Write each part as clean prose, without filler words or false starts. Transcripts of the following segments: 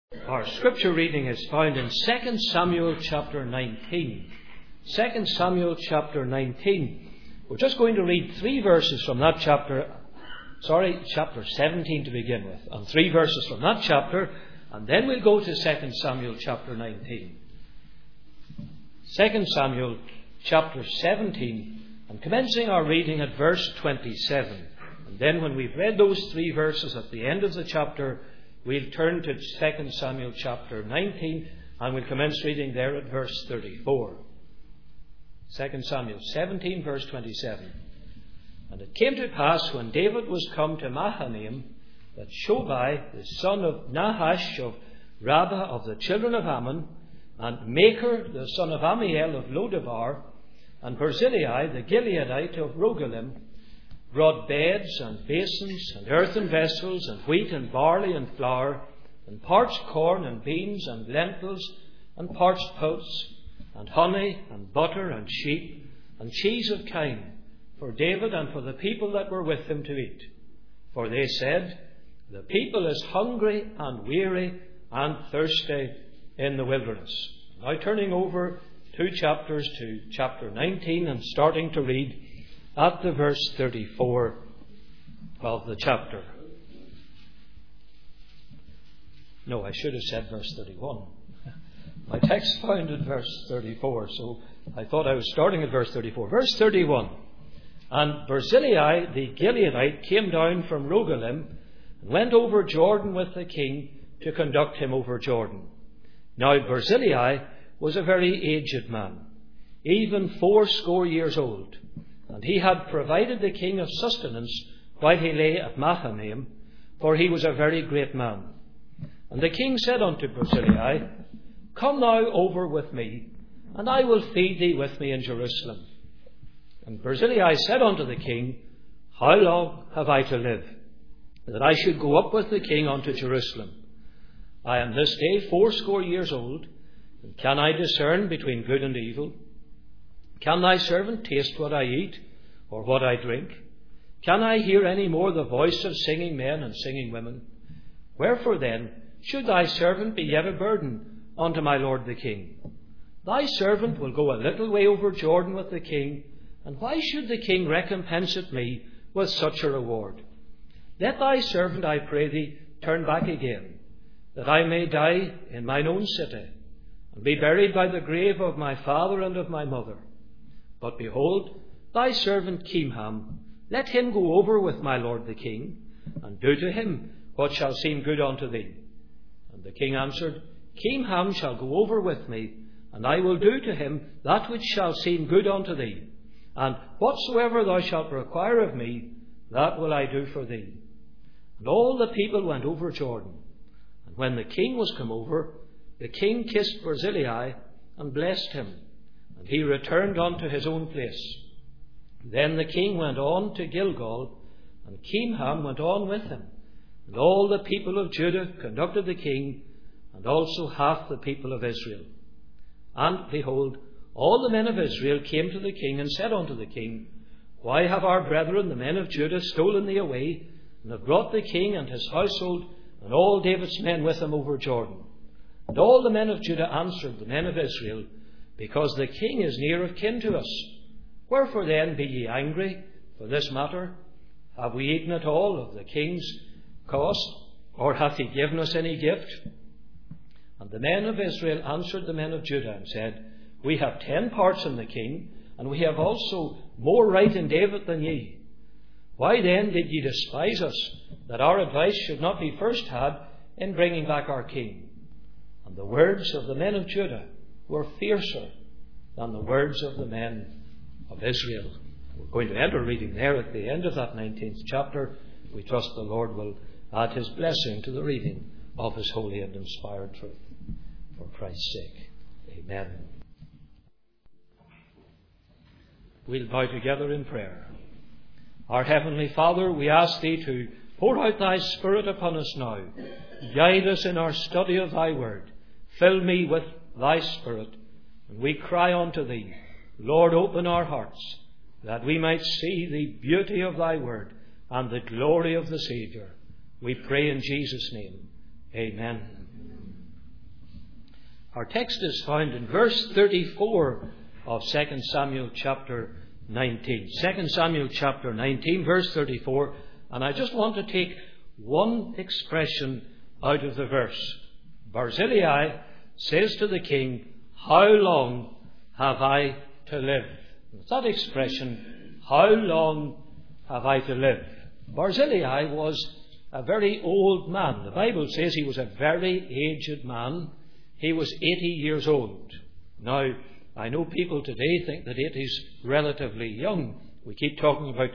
Our scripture reading is found in 2 Samuel chapter 19. 2 Samuel chapter 19. We're just going to read 3 verses from that chapter. Chapter 17 to begin with. And 3 verses from that chapter. And then we'll go to 2 Samuel chapter 19. 2 Samuel chapter 17. And commencing our reading at verse 27. And then when we've read those 3 verses at the end of the chapter, we'll turn to 2 Samuel chapter 19 and we'll commence reading there at verse 34. 2 Samuel 17 verse 27. And it came to pass when David was come to Mahanaim that Shobai, the son of Nahash of Rabbah of the children of Ammon, and Maker, the son of Amiel of Lodabar, and Barzillai, the Gileadite of Rogelim, brought beds and basins and earthen vessels and wheat and barley and flour and parched corn and beans and lentils and parched pulse and honey and butter and sheep and cheese of kine for David and for the people that were with him to eat. For they said, the people is hungry and weary and thirsty in the wilderness. Now turning over 2 chapters to chapter 19 and starting to read at the verse 34 of the chapter. No, I should have said verse 31. My text found at verse 34, so I thought I was starting at verse 34. Verse 31. And Barzillai the Gileadite came down from Rogelim and went over Jordan with the king to conduct him over Jordan. Now Barzillai was a very aged man, even 80 years old. And he had provided the king of sustenance while he lay at Mahanaim, for he was a very great man. And the king said unto Barzillai, come now over with me, and I will feed thee with me in Jerusalem. And Barzillai said unto the king, how long have I to live, that I should go up with the king unto Jerusalem? I am this day 80 years old, and can I discern between good and evil? Can thy servant taste what I eat, or what I drink? Can I hear any more the voice of singing men and singing women? Wherefore then should thy servant be yet a burden unto my lord the king? Thy servant will go a little way over Jordan with the king, and why should the king recompense it me with such a reward? Let thy servant, I pray thee, turn back again, that I may die in mine own city, and be buried by the grave of my father and of my mother. But behold, thy servant Kimham, let him go over with my lord the king, and do to him what shall seem good unto thee. And the king answered, Kimham shall go over with me, and I will do to him that which shall seem good unto thee. And whatsoever thou shalt require of me, that will I do for thee. And all the people went over Jordan. And when the king was come over, the king kissed Barzillai and blessed him. And he returned unto his own place. Then the king went on to Gilgal, and Kimham went on with him. And all the people of Judah conducted the king, and also half the people of Israel. And behold, all the men of Israel came to the king and said unto the king, why have our brethren, the men of Judah, stolen thee away, and have brought the king and his household, and all David's men with him over Jordan? And all the men of Judah answered the men of Israel, because the king is near of kin to us. Wherefore then be ye angry for this matter? Have we eaten at all of the king's cost, or hath he given us any gift? And the men of Israel answered the men of Judah and said, we have 10 parts in the king, and we have also more right in David than ye. Why then did ye despise us, that our advice should not be first had in bringing back our king? And the words of the men of Judah were fiercer than the words of the men of Israel. We're going to end our reading there at the end of that 19th chapter. We trust the Lord will add his blessing to the reading of his holy and inspired truth. For Christ's sake. Amen. We'll bow together in prayer. Our Heavenly Father, we ask thee to pour out thy Spirit upon us now. Guide us in our study of thy word. Fill me with thy Spirit. And we cry unto thee, Lord, open our hearts, that we might see the beauty of thy word and the glory of the Saviour. We pray in Jesus' name. Amen. Our text is found in verse 34 of 2 Samuel chapter 19. 2 Samuel chapter 19, verse 34. And I just want to take one expression out of the verse. Barzillai says to the king, "How long have I to live?" That expression, "How long have I to live?" Barzillai was a very old man. The Bible says he was a very aged man. He was 80 years old. Now, I know people today think that 80 is relatively young. We keep talking about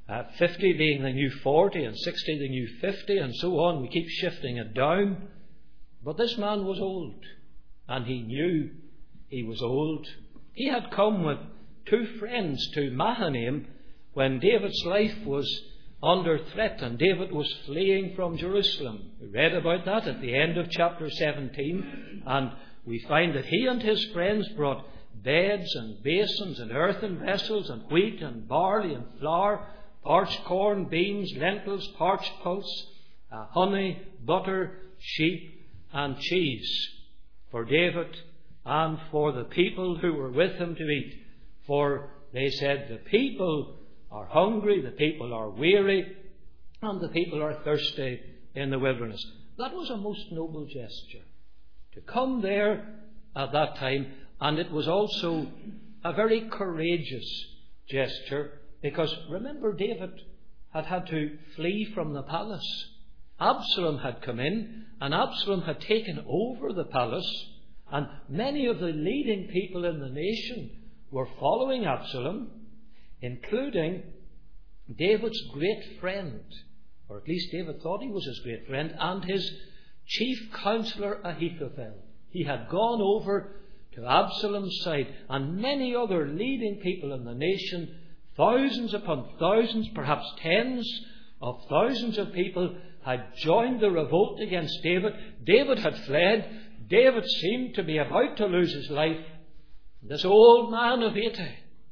50 being the new 40 and 60 the new 50 and so on. We keep shifting it down. But this man was old, and he knew he was old. He had come with two friends to Mahanaim when David's life was under threat and David was fleeing from Jerusalem. We read about that at the end of chapter 17, and we find that he and his friends brought beds and basins and earthen vessels and wheat and barley and flour, parched corn, beans, lentils, parched pulse, honey, butter, sheep and cheese for David and for the people who were with him to eat. For they said, "The people are hungry, the people are weary, and the people are thirsty in the wilderness." That was a most noble gesture to come there at that time, and it was also a very courageous gesture, because remember, David had had to flee from the palace. Absalom had come in, and Absalom had taken over the palace, and many of the leading people in the nation were following Absalom, including David's great friend, or at least David thought he was his great friend, and his chief counselor Ahithophel. He had gone over to Absalom's side, and many other leading people in the nation, thousands upon thousands, perhaps tens of thousands of people, had joined the revolt against David. David had fled. David seemed to be about to lose his life. This old man of 80,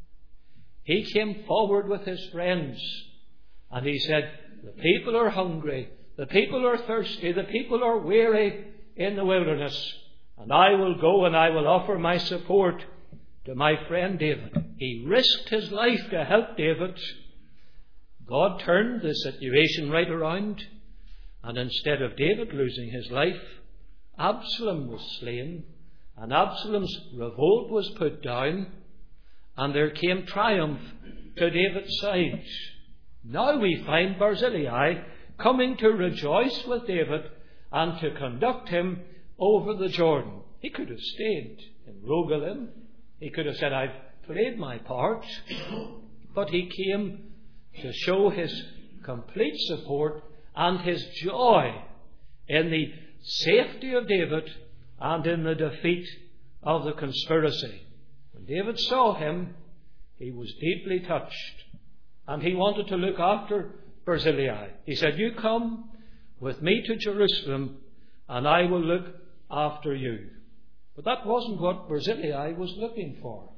he came forward with his friends, and he said, "The people are hungry, the people are thirsty, the people are weary in the wilderness, and I will go and I will offer my support to my friend David." He risked his life to help David. God turned the situation right around, and instead of David losing his life, Absalom was slain, and Absalom's revolt was put down, and there came triumph to David's side. Now we find Barzillai coming to rejoice with David and to conduct him over the Jordan. He could have stayed in Rogelim. He could have said, "I've played my part." But he came to show his complete support and his joy in the safety of David and in the defeat of the conspiracy. When David saw him, he was deeply touched, and he wanted to look after Barzillai. He said, "You come with me to Jerusalem, and I will look after you." But that wasn't what Barzillai was looking for.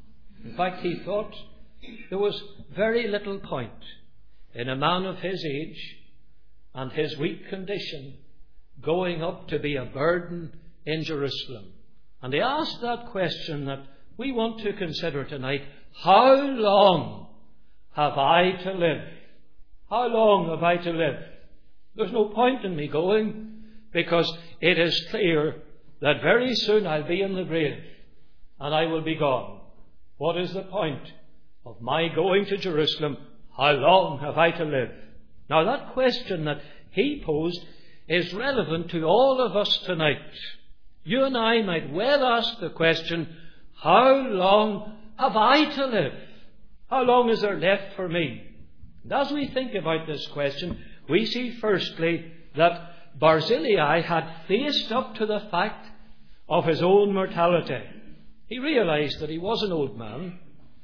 In fact, he thought there was very little point in a man of his age and his weak condition going up to be a burden in Jerusalem. And he asked that question that we want to consider tonight: how long have I to live? How long have I to live? There's no point in me going, because it is clear that very soon I'll be in the grave and I will be gone. What is the point of my going to Jerusalem? How long have I to live? Now that question that he posed is relevant to all of us tonight. You and I might well ask the question, how long have I to live? How long is there left for me? And as we think about this question, we see firstly that Barzillai had faced up to the fact of his own mortality. He realized that he was an old man.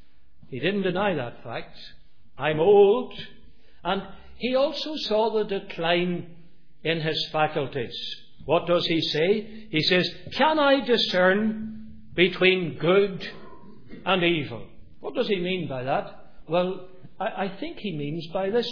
He didn't deny that fact. "I'm old." And he also saw the decline in his faculties. What does he say? He says, "Can I discern between good and evil?" What does he mean by that? Well, I think he means by this,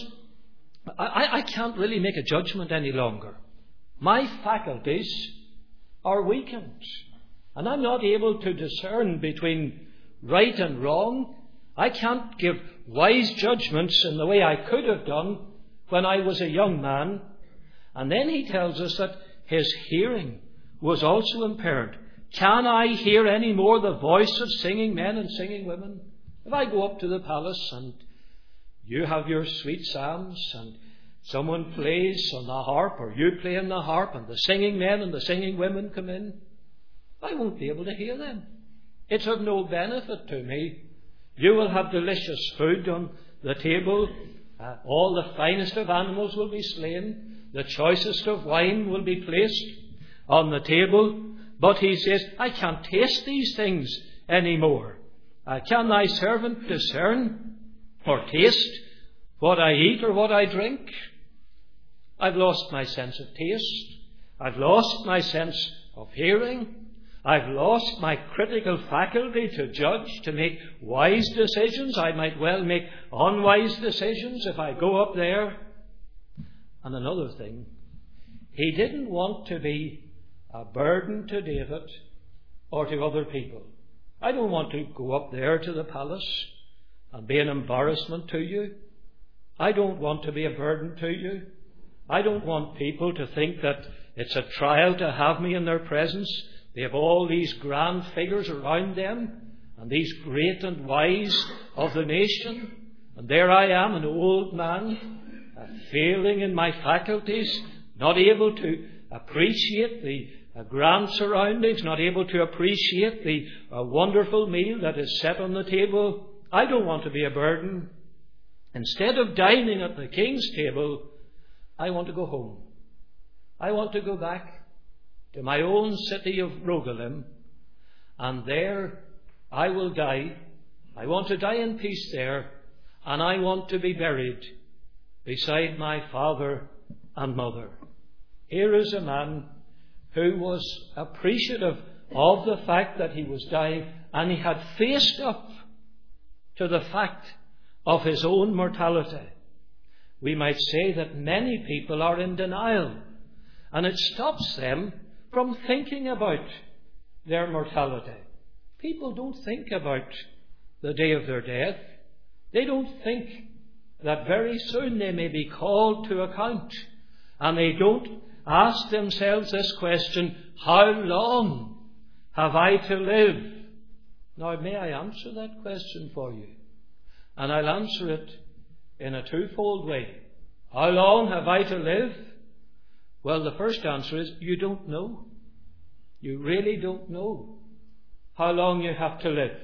I can't really make a judgment any longer. My faculties are weakened. And I'm not able to discern between right and wrong. I can't give wise judgments in the way I could have done when I was a young man. And then he tells us that his hearing was also impaired. Can I hear any more the voice of singing men and singing women? If I go up to the palace and you have your sweet psalms and someone plays on the harp or you play on the harp and the singing men and the singing women come in, I won't be able to hear them. It's of no benefit to me. You will have delicious food on the table. All the finest of animals will be slain. The choicest of wine will be placed on the table. But he says, I can't taste these things anymore. Can thy servant discern or taste what I eat or what I drink? I've lost my sense of taste. I've lost my sense of hearing. I've lost my critical faculty to judge, to make wise decisions. I might well make unwise decisions if I go up there. And another thing, he didn't want to be a burden to David or to other people. I don't want to go up there to the palace and be an embarrassment to you. I don't want to be a burden to you. I don't want people to think that it's a trial to have me in their presence. They have all these grand figures around them and these great and wise of the nation. And there I am, an old man, failing in my faculties, not able to appreciate the grand surroundings, not able to appreciate the wonderful meal that is set on the table. I don't want to be a burden. Instead of dining at the king's table, I want to go home. I want to go back to my own city of Rogelim, and there I will die. I want to die in peace there, and I want to be buried beside my father and mother. Here is a man who was appreciative of the fact that he was dying, and he had faced up to the fact of his own mortality. We might say that many people are in denial, and it stops them from thinking about their mortality. People don't think about the day of their death. They don't think that very soon they may be called to account. And they don't ask themselves this question, how long have I to live? Now, may I answer that question for you? And I'll answer it in a twofold way. How long have I to live? Well, the first answer is you don't know. You really don't know how long you have to live.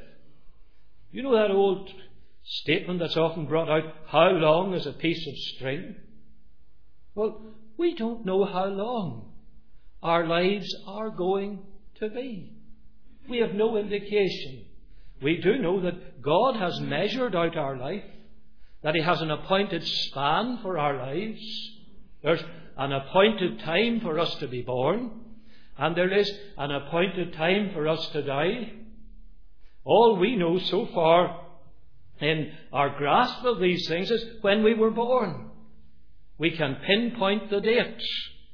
You know that old statement that's often brought out, how long is a piece of string? Well, we don't know how long our lives are going to be. We have no indication. We do know that God has measured out our life, that He has an appointed span for our lives. There's an appointed time for us to be born, and there is an appointed time for us to die. All we know so far in our grasp of these things is when we were born. We can pinpoint the date.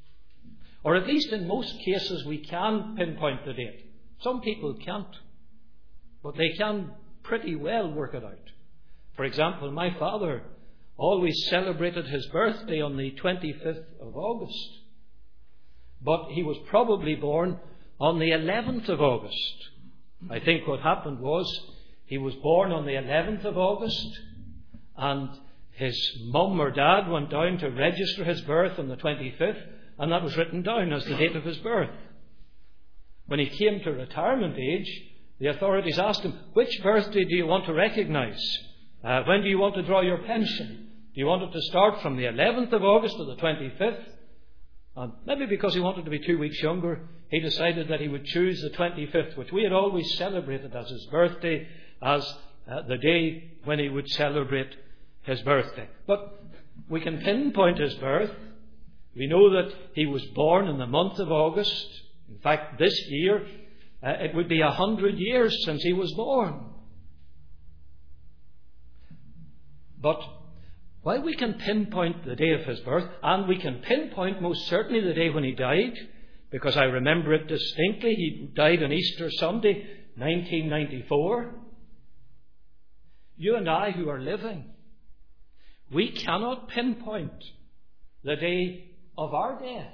Or at least in most cases we can pinpoint the date. Some people can't. But they can pretty well work it out. For example, my father always celebrated his birthday on the 25th of August. But he was probably born on the 11th of August. I think what happened was he was born on the 11th of August, and his mum or dad went down to register his birth on the 25th, and that was written down as the date of his birth. When he came to retirement age, the authorities asked him, which birthday do you want to recognise? When do you want to draw your pension? Do you want it to start from the 11th of August to the 25th? And maybe because he wanted to be 2 weeks younger, he decided that he would choose the 25th, which we had always celebrated as his birthday, as the day when he would celebrate his birthday. But we can pinpoint his birth. We know that he was born in the month of August. In fact, this year, it would be 100 years since he was born. But while we can pinpoint the day of his birth, and we can pinpoint most certainly the day when he died, because I remember it distinctly. He died on Easter Sunday, 1994. You and I who are living, we cannot pinpoint the day of our death.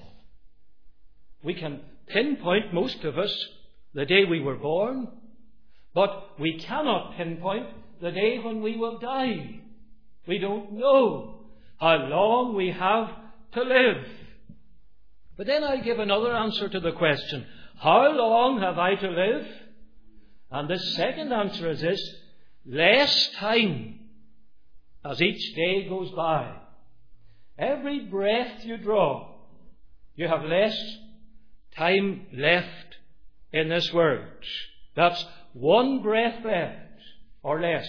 We can pinpoint, most of us, the day we were born, but we cannot pinpoint the day when we will die. We don't know how long we have to live. But then I give another answer to the question, how long have I to live? And the second answer is this: less time as each day goes by. Every breath you draw, you have less time left in this world. That's one breath left, or less,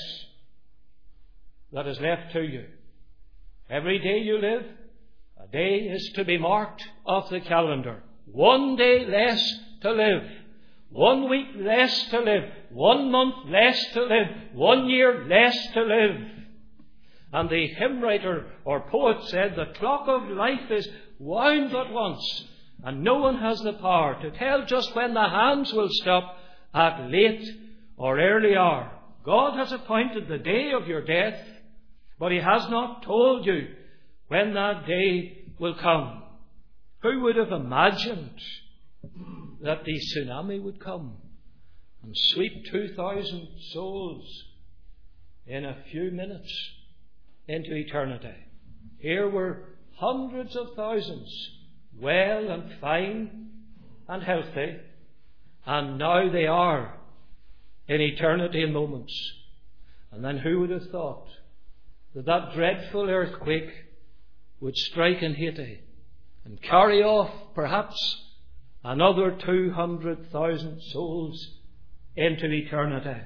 that is left to you. Every day you live, a day is to be marked off the calendar. 1 day less to live. 1 week less to live. 1 month less to live. 1 year less to live. And the hymn writer or poet said, the clock of life is wound but once, and no one has the power to tell just when the hands will stop at late or early hour. God has appointed the day of your death, but He has not told you when that day will come. Who would have imagined that the tsunami would come and sweep 2,000 souls in a few minutes into eternity? Here were hundreds of thousands, well and fine and healthy, and now they are in eternity in moments. And then who would have thought that that dreadful earthquake would strike in Haiti and carry off perhaps another 200,000 souls into eternity?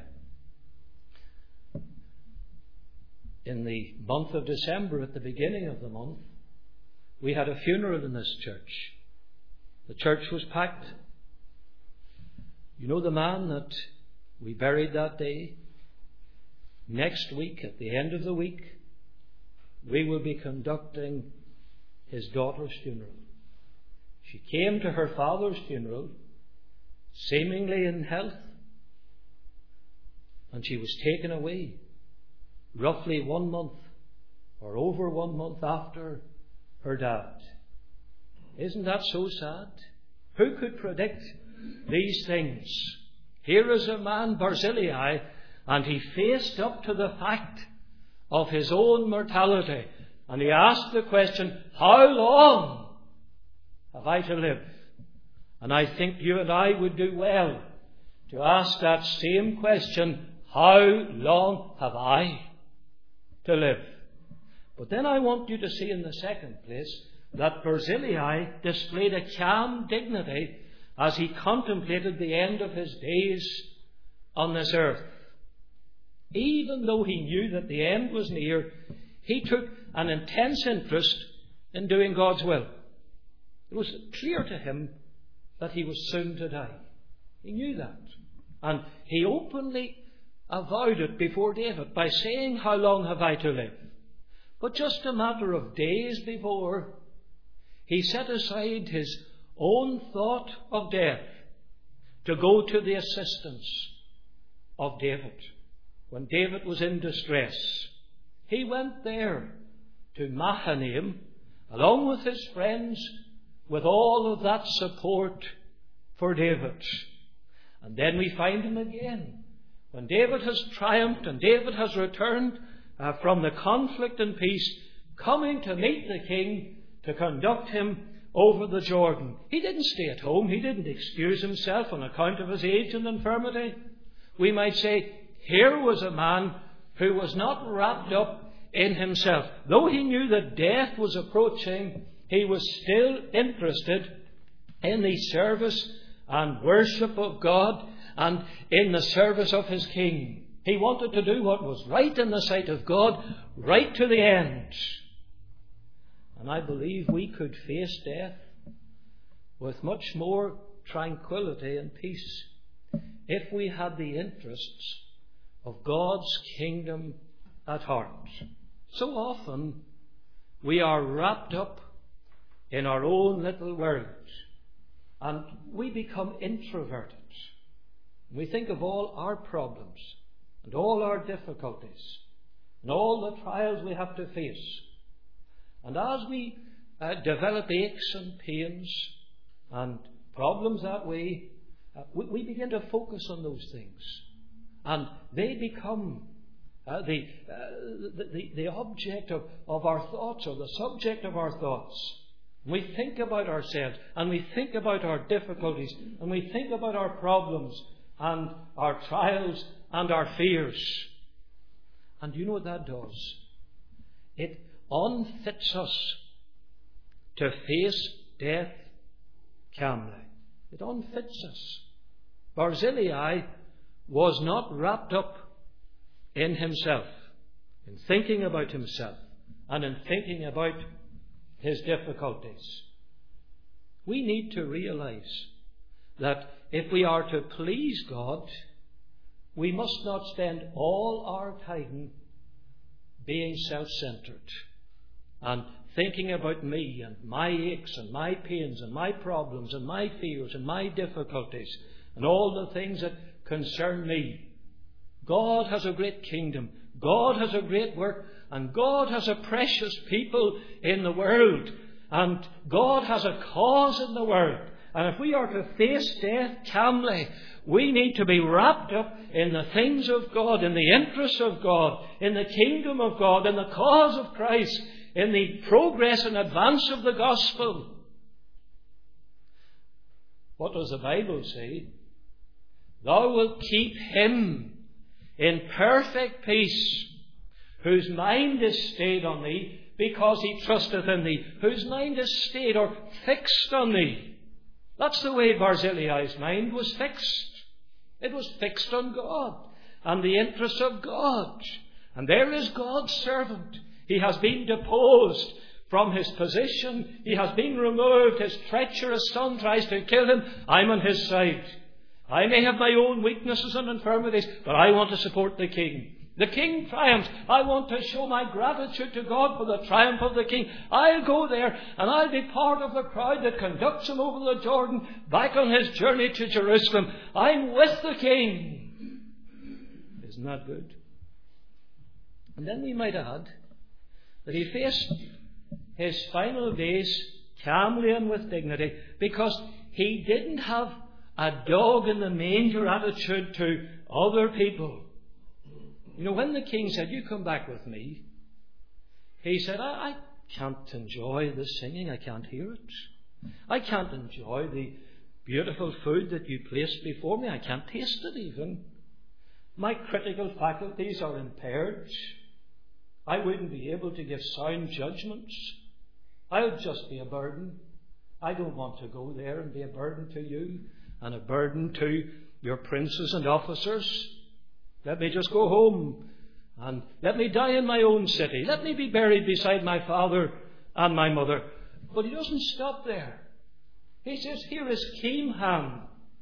In the month of December, at the beginning of the month, we had a funeral in this church. The church was packed. You know the man that we buried that day? Next week, at the end of the week, we will be conducting his daughter's funeral. She came to her father's funeral, seemingly in health, and she was taken away roughly 1 month or over 1 month after her dad. Isn't that so sad? Who could predict these things? Here is a man, Barzillai, and he faced up to the fact of his own mortality, and he asked the question, how long have I to live? And I think you and I would do well to ask that same question, how long have I to live? But then I want you to see in the second place that Barzillai displayed a calm dignity as he contemplated the end of his days on this earth. Even though he knew that the end was near, he took an intense interest in doing God's will. It was clear to him that he was soon to die. He knew that. And he openly avowed it before David by saying, how long have I to live? But just a matter of days before, he set aside his own thought of death to go to the assistance of David. When David was in distress, he went there to Mahanaim, along with his friends, with all of that support for David. And then we find him again. When David has triumphed and David has returned from the conflict in peace, coming to meet the king to conduct him over the Jordan. He didn't stay at home. He didn't excuse himself on account of his age and infirmity. We might say, here was a man who was not wrapped up in himself. Though he knew that death was approaching, he was still interested in the service and worship of God and in the service of his king. He wanted to do what was right in the sight of God, right to the end. And I believe we could face death with much more tranquility and peace if we had the interests of God's kingdom at heart. So often we are wrapped up in our own little world. and we become introverted. We think of all our problems and all our difficulties and all the trials we have to face. And as we develop aches and pains and problems that way, we begin to focus on those things. And they become the object of our thoughts, or the subject of our thoughts. We think about ourselves, and we think about our difficulties, and we think about our problems and our trials and our fears. And you know what that does? It unfits us to face death calmly. It unfits us. Barzillai was not wrapped up in himself, in thinking about himself, and in thinking about his difficulties. We need to realize that if we are to please God, we must not spend all our time being self-centered and thinking about me and my aches and my pains and my problems and my fears and my difficulties and all the things that concern me. God has a great kingdom. God has a great work. And God has a precious people in the world. And God has a cause in the world. And if we are to face death calmly, we need to be wrapped up in the things of God, in the interests of God, in the kingdom of God, in the cause of Christ, in the progress and advance of the gospel. What does the Bible say? Thou wilt keep him in perfect peace, whose mind is stayed on thee, because he trusteth in thee. Whose mind is stayed or fixed on thee. That's the way Barzillai's mind was fixed. It was fixed on God and the interests of God. And there is God's servant. He has been deposed from his position. He has been removed. His treacherous son tries to kill him. I'm on his side. I may have my own weaknesses and infirmities, but I want to support the king. The king triumphs. I want to show my gratitude to God for the triumph of the king. I'll go there and I'll be part of the crowd that conducts him over the Jordan back on his journey to Jerusalem. I'm with the king. Isn't that good? And then we might add that he faced his final days calmly and with dignity, because he didn't have a dog in the manger attitude to other people. You know, when the king said, "You come back with me," he said, I can't enjoy the singing. I can't hear it. I can't enjoy the beautiful food that you placed before me. I can't taste it even. My critical faculties are impaired. I wouldn't be able to give sound judgments. I'll just be a burden. I don't want to go there and be a burden to you and a burden to your princes and officers. Let me just go home and let me die in my own city. Let me be buried beside my father and my mother. But he doesn't stop there. He says, here is Kimham.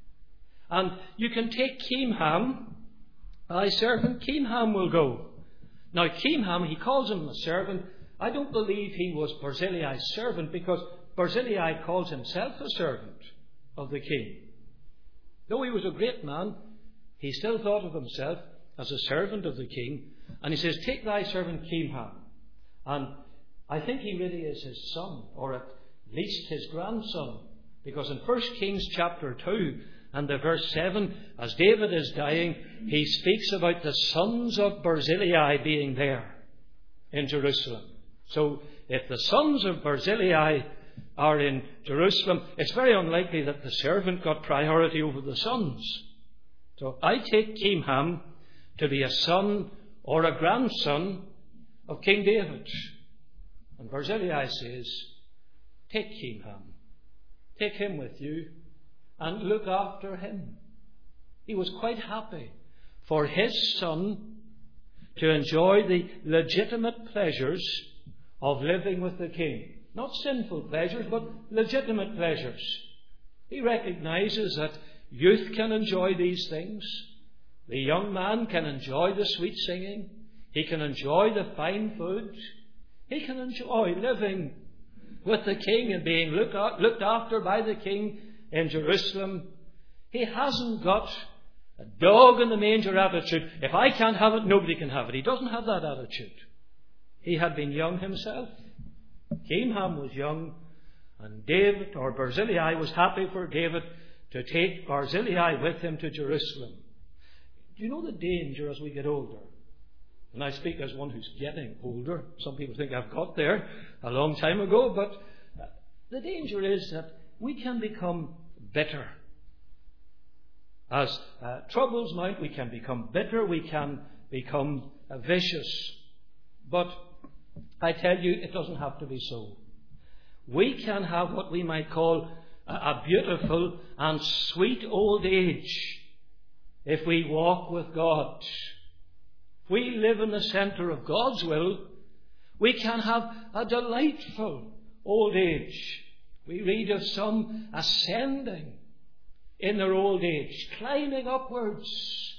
And you can take Kimham. Thy servant Kimham will go. Now Kimham, he calls him a servant. I don't believe he was Barzillai's servant, because Barzillai calls himself a servant of the king. Though he was a great man, he still thought of himself as a servant of the king. And he says, take thy servant Kimham. And I think he really is his son, or at least his grandson. Because in 1 Kings chapter 2 and the verse 7, as David is dying, he speaks about the sons of Barzillai being there in Jerusalem. So if the sons of Barzillai are in Jerusalem, it's very unlikely that the servant got priority over the sons. So I take Kimham to be a son or a grandson of King David. And Barzillai says, take Kimham. Take him with you and look after him. He was quite happy for his son to enjoy the legitimate pleasures of living with the king. Not sinful pleasures, but legitimate pleasures. He recognizes that youth can enjoy these things. The young man can enjoy the sweet singing. He can enjoy the fine food. He can enjoy living with the king and being looked after by the king in Jerusalem, he hasn't got a dog in the manger attitude. If I can't have it, nobody can have it. He doesn't have that attitude. He had been young himself. Kimham was young, and David, or Barzillai, was happy for David to take Barzillai with him to Jerusalem. Do you know the danger as we get older? And I speak as one who's getting older. Some people think I've got there a long time ago, but the danger is that we can become bitter. As troubles mount, we can become bitter, we can become vicious. But I tell you, it doesn't have to be so. We can have what we might call a beautiful and sweet old age if we walk with God. If we live in the centre of God's will, we can have a delightful old age. We read of some ascending in their old age, climbing upwards.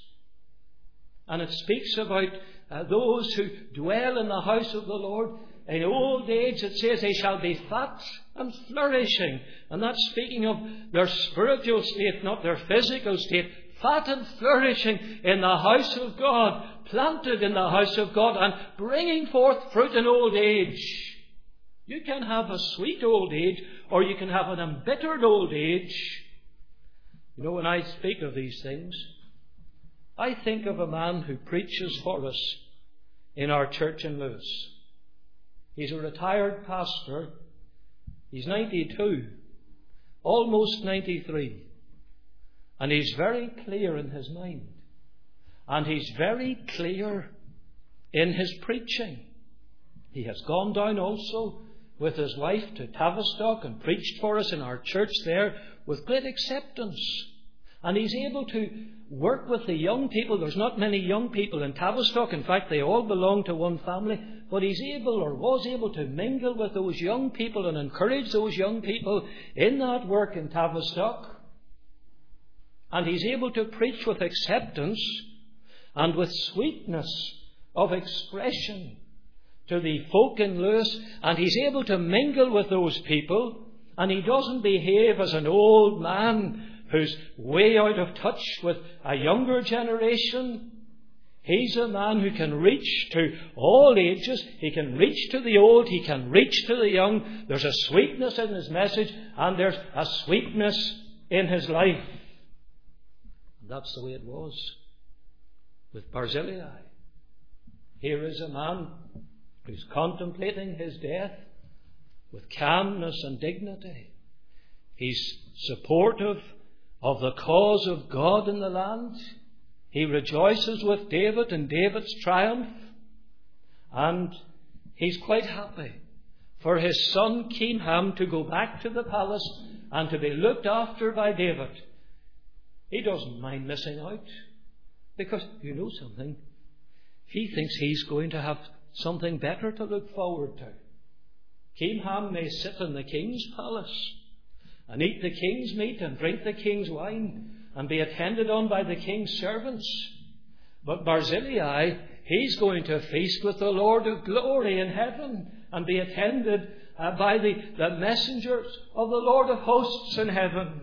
And it speaks about those who dwell in the house of the Lord. In old age, it says they shall be fat and flourishing. And that's speaking of their spiritual state, not their physical state. Fat and flourishing in the house of God, planted in the house of God, and bringing forth fruit in old age. You can have a sweet old age, or you can have an embittered old age. You know, when I speak of these things, I think of a man who preaches for us in our church in Lewis. He's a retired pastor. He's 92, almost 93. And he's very clear in his mind. And he's very clear in his preaching. He has gone down also with his wife to Tavistock and preached for us in our church there with great acceptance. And he's able to work with the young people. There's not many young people in Tavistock. In fact, they all belong to one family. But he's able, or was able, to mingle with those young people and encourage those young people in that work in Tavistock. And he's able to preach with acceptance and with sweetness of expression to the folk in Lewis. And he's able to mingle with those people. And he doesn't behave as an old man who's way out of touch with a younger generation. He's a man who can reach to all ages. He can reach to the old. He can reach to the young. There's a sweetness in his message, and there's a sweetness in his life. That's the way it was with Barzillai. Here is a man who's contemplating his death with calmness and dignity. He's supportive of the cause of God in the land. He rejoices with David in David's triumph. And he's quite happy for his son Kimham to go back to the palace and to be looked after by David. He doesn't mind missing out, because, you know something, he thinks he's going to have something better to look forward to. Kimham may sit in the king's palace and eat the king's meat and drink the king's wine and be attended on by the king's servants. But Barzillai, he's going to feast with the Lord of glory in heaven and be attended by the messengers of the Lord of hosts in heaven.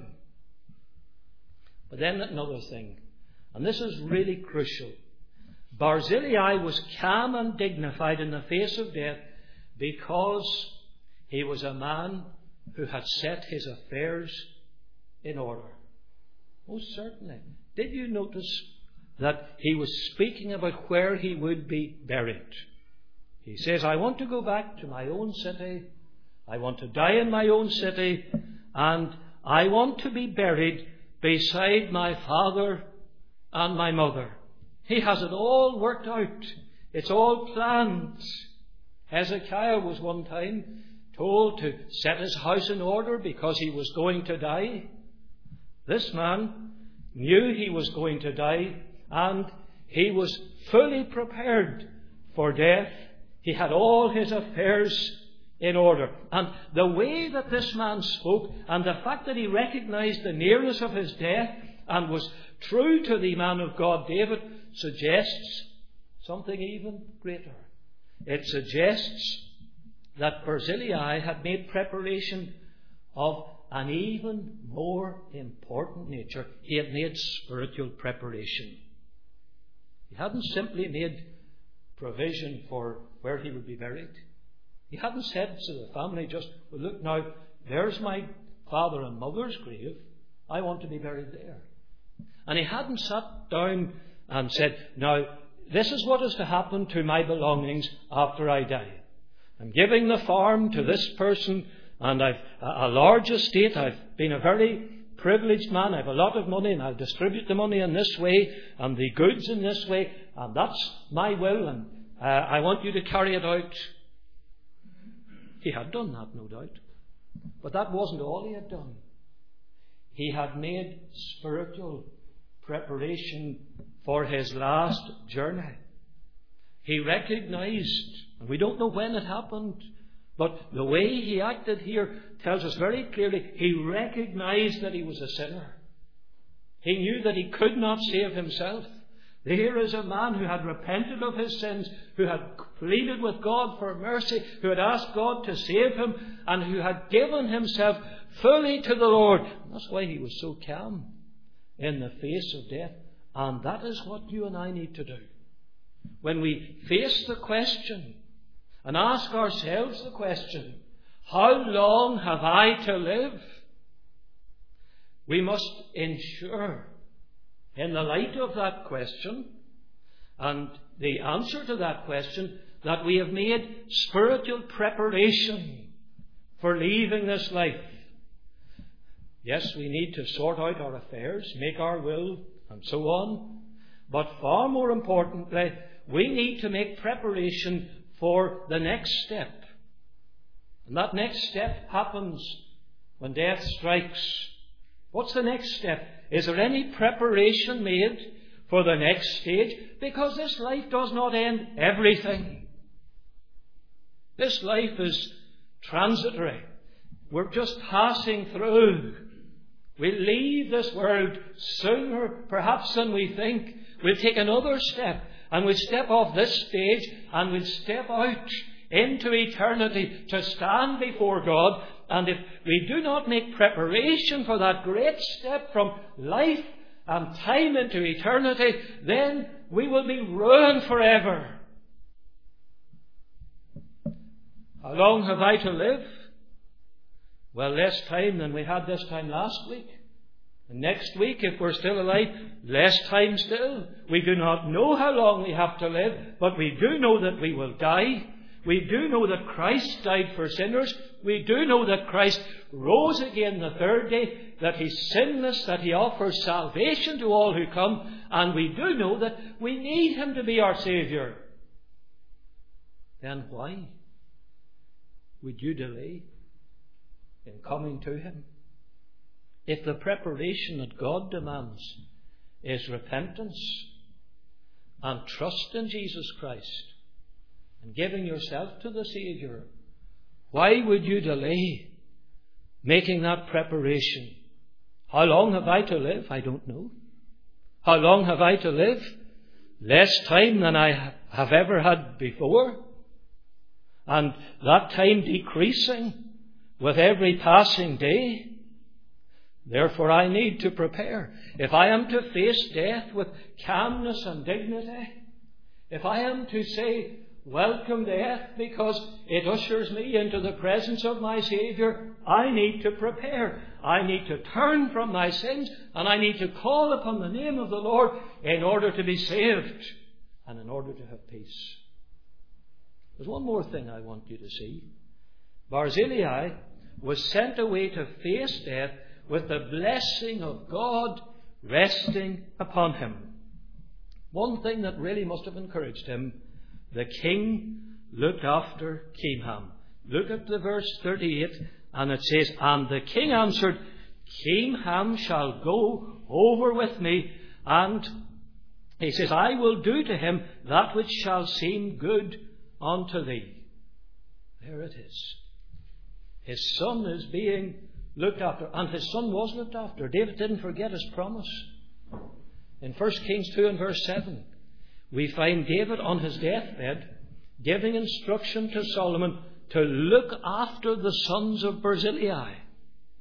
But then another thing, and this is really crucial. Barzillai was calm and dignified in the face of death because he was a man who had set his affairs in order. Most certainly. Did you notice that he was speaking about where he would be buried? He says, I want to go back to my own city. I want to die in my own city. And I want to be buried beside my father and my mother. He has it all worked out. It's all planned. Hezekiah was one time told to set his house in order because he was going to die. This man knew he was going to die, and he was fully prepared for death. He had all his affairs in order. And the way that this man spoke, and the fact that he recognized the nearness of his death and was true to the man of God David, suggests something even greater. It suggests that Barzillai had made preparation of an even more important nature. He had made spiritual preparation. He hadn't simply made provision for where he would be buried. He hadn't said to the family just, well, look now, there's my father and mother's grave. I want to be buried there. And he hadn't sat down and said, now, this is what is to happen to my belongings after I die. I'm giving the farm to this person, and I've a large estate. I've been a very privileged man. I have a lot of money, and I'll distribute the money in this way, and the goods in this way, and that's my will, and I want you to carry it out. He had done that, no doubt. But that wasn't all he had done. He had made spiritual preparation for his last journey. He recognized, and we don't know when it happened, but the way he acted here tells us very clearly, he recognized that he was a sinner. He knew that he could not save himself. Here is a man who had repented of his sins, who had pleaded with God for mercy, who had asked God to save him, and who had given himself fully to the Lord. That's why he was so calm in the face of death. And that is what you and I need to do. When we face the question and ask ourselves the question, how long have I to live? We must ensure, in the light of that question and the answer to that question, that we have made spiritual preparation for leaving this life. Yes, we need to sort out our affairs, make our will, and so on. But far more importantly, we need to make preparation for the next step. And that next step happens when death strikes. What's the next step? Is there any preparation made for the next stage? Because this life does not end everything. This life is transitory. We're just passing through. We leave this world sooner, perhaps, than we think. We'll take another step, and we'll step off this stage, and we'll step out into eternity to stand before God. And if we do not make preparation for that great step from life and time into eternity, then we will be ruined forever. How long have I to live? Well, less time than we had this time last week. And next week, if we're still alive, less time still. We do not know how long we have to live, but we do know that we will die. We do know that Christ died for sinners. We do know that Christ rose again the third day, that He's sinless, that He offers salvation to all who come, and we do know that we need Him to be our Saviour. Then why would you delay in coming to Him? If the preparation that God demands is repentance and trust in Jesus Christ and giving yourself to the Saviour, why would you delay making that preparation? How long have I to live? I don't know. How long have I to live? Less time than I have ever had before. And that time decreasing with every passing day. Therefore I need to prepare. If I am to face death with calmness and dignity, if I am to say, welcome death, because it ushers me into the presence of my Saviour, I need to prepare. I need to turn from my sins, and I need to call upon the name of the Lord in order to be saved and in order to have peace. There's one more thing I want you to see. Barzillai was sent away to face death with the blessing of God resting upon him. One thing that really must have encouraged him: the king looked after Kimham. Look at the verse 38, and it says, and the king answered, Kimham shall go over with me, and he says, I will do to him that which shall seem good unto thee. There it is. His son is being looked after, and his son was looked after. David didn't forget his promise. In 1 Kings 2 and verse 7, we find David on his deathbed giving instruction to Solomon to look after the sons of Barzillai.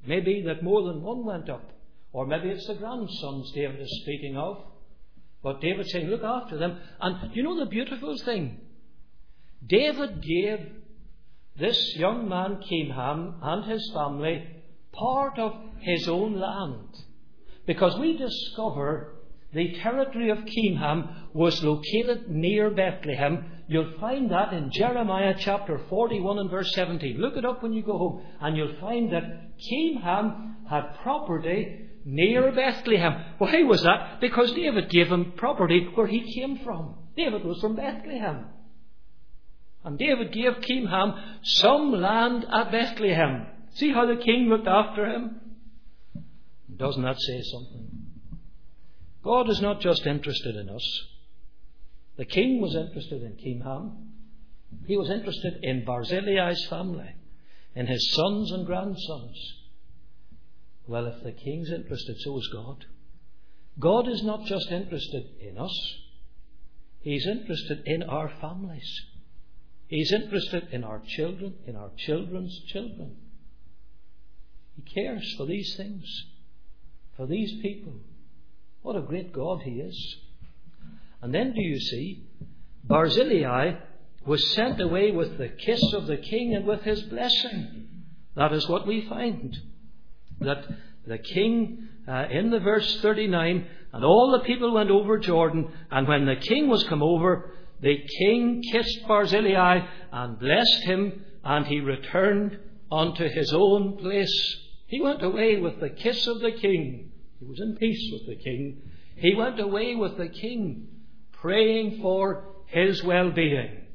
Maybe that more than one went up. Or maybe it's the grandsons David is speaking of. But David's saying, look after them. And you know the beautiful thing? David gave this young man, Kimham, and his family part of his own land. Because we discover the territory of Kimham was located near Bethlehem. You'll find that in Jeremiah chapter 41 and verse 17. Look it up when you go home, and you'll find that Kimham had property near Bethlehem. Why was that? Because David gave him property where he came from. David was from Bethlehem. And David gave Kimham some land at Bethlehem. See how the king looked after him? Doesn't that say something? God is not just interested in us. The king was interested in Kimham. He was interested in Barzillai's family, in his sons and grandsons. Well, if the king's interested, so is God. God is not just interested in us. He's interested in our families. He's interested in our children, in our children's children. He cares for these things, for these people. What a great God He is. And then do you see, Barzillai was sent away with the kiss of the king and with his blessing. That is what we find. That the king, in the verse 39, and all the people went over Jordan, and when the king was come over, the king kissed Barzillai and blessed him, and he returned unto his own place. He went away with the kiss of the king. He was in peace with the king. He went away with the king, praying for his well-being.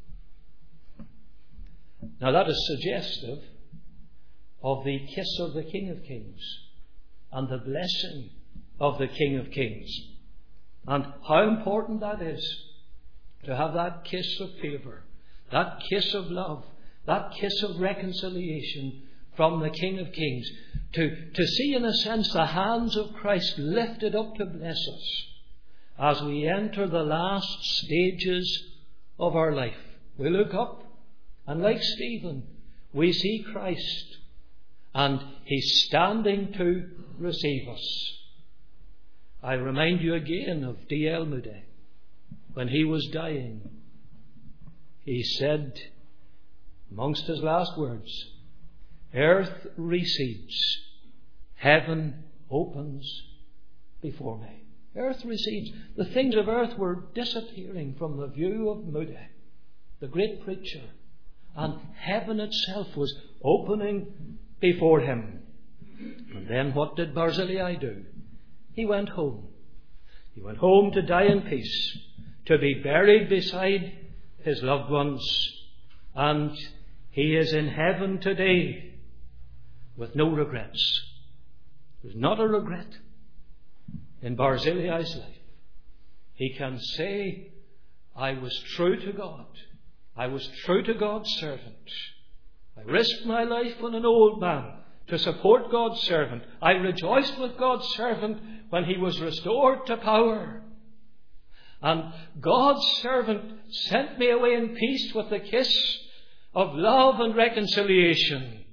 Now that is suggestive of the kiss of the King of Kings and the blessing of the King of Kings. And how important that is, to have that kiss of favour, that kiss of love, that kiss of reconciliation from the King of Kings. To see, in a sense, the hands of Christ lifted up to bless us as we enter the last stages of our life. We look up, and like Stephen, we see Christ, and He's standing to receive us. I remind you again of D.L. Moody. When he was dying, he said, amongst his last words, "Earth recedes, heaven opens before me." Earth recedes. The things of earth were disappearing from the view of Moody, the great preacher, and heaven itself was opening before him. And then what did Barzillai do? He went home. He went home to die in peace, to be buried beside his loved ones, and he is in heaven today with no regrets. There's not a regret in Barzillai's life. He can say, I was true to God. I was true to God's servant. I risked my life when an old man to support God's servant. I rejoiced with God's servant when he was restored to power. And God's servant sent me away in peace with the kiss of love and reconciliation.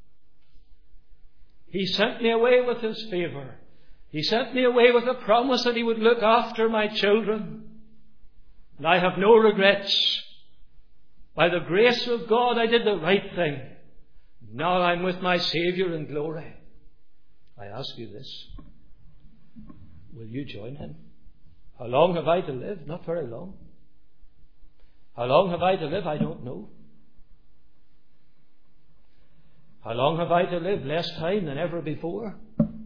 He sent me away with His favour. He sent me away with a promise that He would look after my children. And I have no regrets. By the grace of God, I did the right thing. Now I'm with my Saviour in glory. I ask you this. Will you join Him? How long have I to live? Not very long. How long have I to live? I don't know. How long have I to live? Less time than ever before.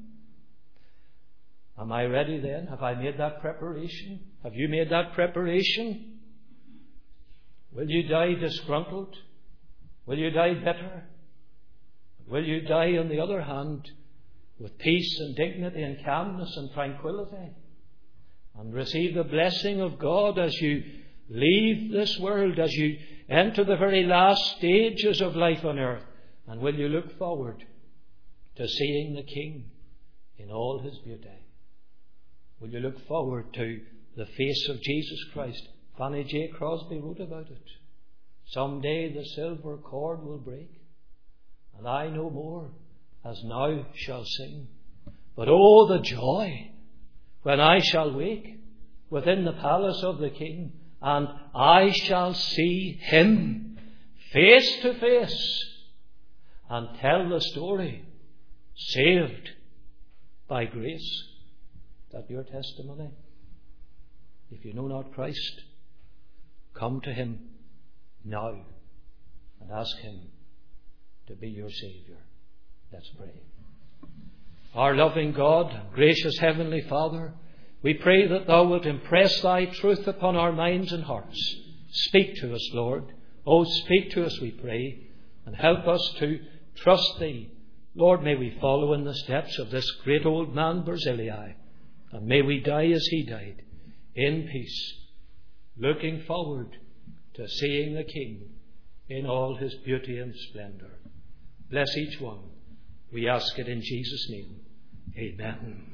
Am I ready then? Have I made that preparation? Have you made that preparation? Will you die disgruntled? Will you die bitter? Will you die, on the other hand, with peace and dignity and calmness and tranquility, and receive the blessing of God as you leave this world, as you enter the very last stages of life on earth? And will you look forward to seeing the King in all His beauty? Will you look forward to the face of Jesus Christ? Fanny J. Crosby wrote about it. Someday the silver cord will break, and I no more as now shall sing. But oh, the joy when I shall wake within the palace of the King, and I shall see him face to face and tell the story, saved by grace. Is that your testimony? If you know not Christ, come to him now and ask him to be your Saviour. Let's pray. Our loving God, gracious Heavenly Father, we pray that thou wilt impress thy truth upon our minds and hearts. Speak to us, Lord. Oh, speak to us, we pray, and help us to trust thee. Lord, may we follow in the steps of this great old man, Barzillai, and may we die as he died, in peace, looking forward to seeing the King in all his beauty and splendour. Bless each one. We ask it in Jesus' name. Amen.